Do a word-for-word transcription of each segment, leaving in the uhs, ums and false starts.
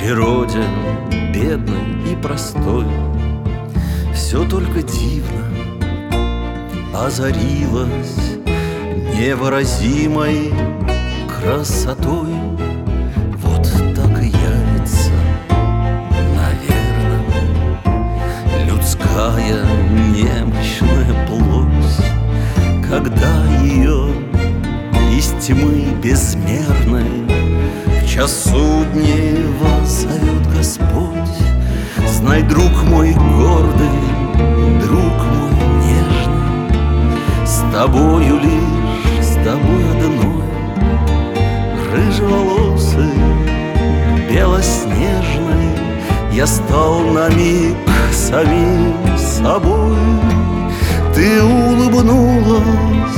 природе бедной и простой все только дивно озарилось невыразимой красотой. Вот так и явится, наверно, людская немощная плоть, когда ее из тьмы безмерной в часу днева зовет Господь. Знай, друг мой гордый, друг мой нежный, с тобою лишь, с тобой одной, рыжеволосый, белоснежный, я стал на миг самим собой. Ты улыбнулась,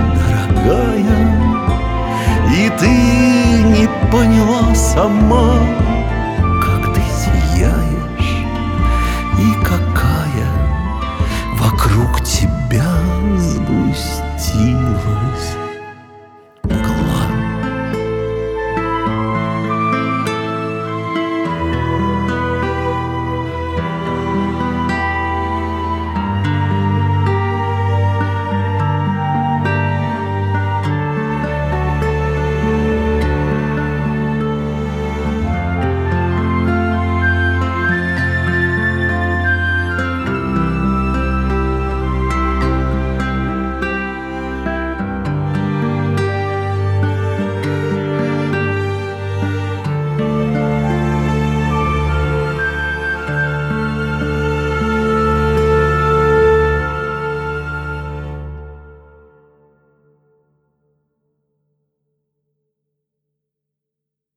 дорогая, и ты не поняла сама,